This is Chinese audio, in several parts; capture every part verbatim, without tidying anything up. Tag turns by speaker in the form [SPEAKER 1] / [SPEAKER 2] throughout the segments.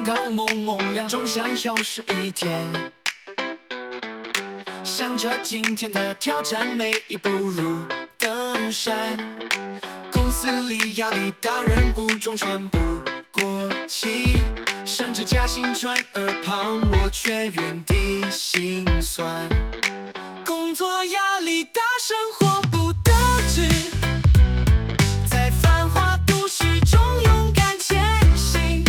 [SPEAKER 1] 刚懵懵两种想又是一天，想着今天的挑战，每一步如登山。公司里压力大，人不中喘不过气，甚至加薪转而旁，我却原地心酸。工作压力大，生活不得志，在繁华都市中勇敢前行。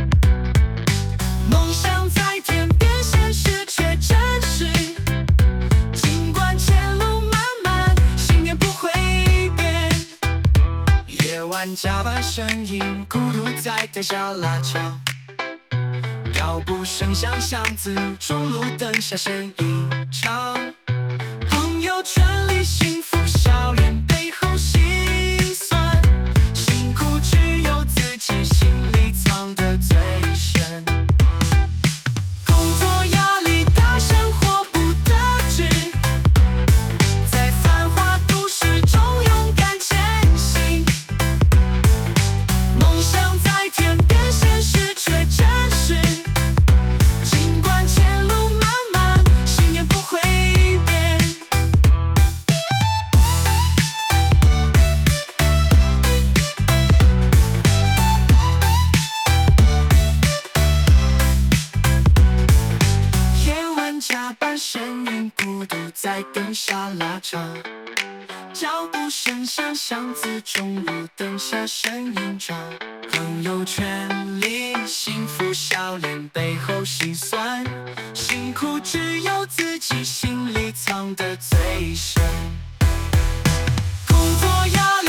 [SPEAKER 1] 梦想在天边，现实却真实。尽管前路漫漫，信念不会变。夜晚加班身影，孤独在灯下拉长。脚步声响，巷子中路灯下身影长。朋友圈里幸福笑脸，背后心酸。辛苦只有自己心里藏得最深。工作压力大，生活不得志，在繁华都市中勇敢前行。梦想在天边，现实却真实。尽管前路漫漫，信念不会变。夜晚加班身影，孤独在灯下拉长。脚步声响，巷子中路灯下身影长。朋友圈里幸福笑脸，背后心酸。辛苦只有自己心里藏得最深。工作压力